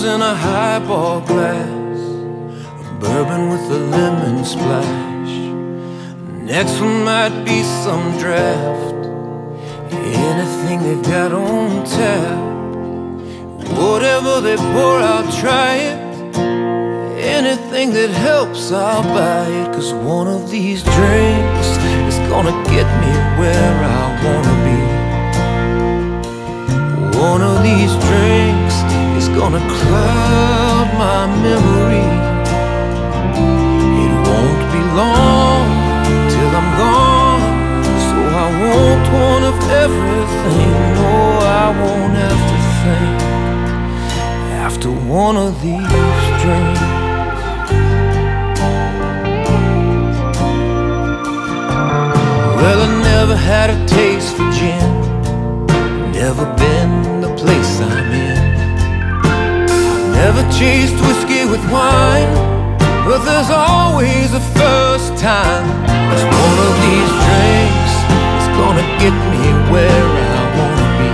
in a highball glass, a bourbon with a lemon splash. Next one might be some draft, anything they've got on tap. Whatever they pour, I'll try it. Anything that helps, I'll buy it. 'Cause one of these drinks is gonna get me where I wanna be. One of these drinks is gonna cloud my memory. It won't be long till I'm gone, so I won't want of everything. No, I won't have to think after one of these drinks. Well, I never had a taste for gin, never been the place I'm in. I've never chased whiskey with wine, but there's always a first time. 'Cause one of these drinks is gonna get me where I wanna be.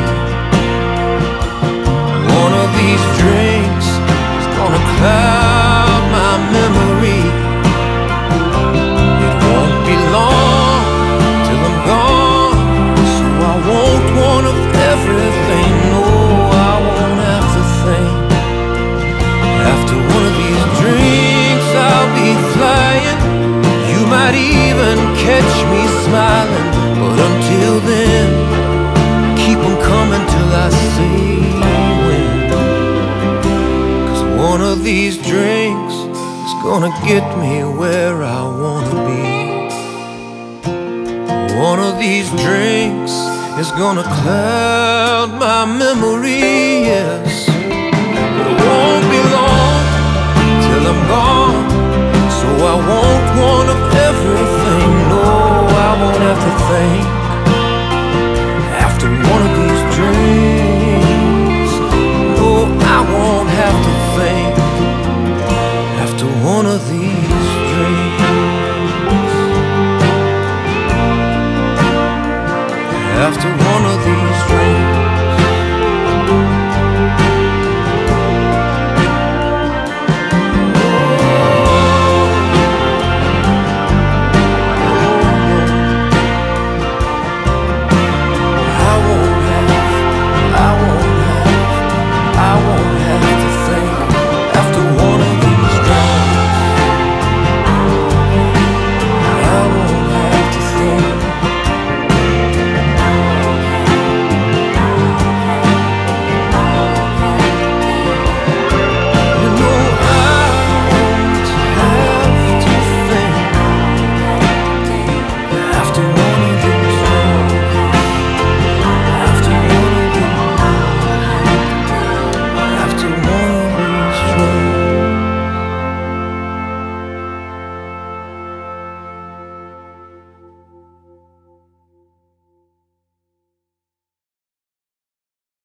One of these drinks is gonna cloud my memory. It won't be long till I'm gone, so I won't want of everything. No, I won't have to think. After one of these drinks, I'll be flying. You might even catch me smiling, but until then, keep them coming till I say when. 'Cause one of these drinks is gonna get me where I wanna be. One of these drinks is gonna cloud my memory, yes.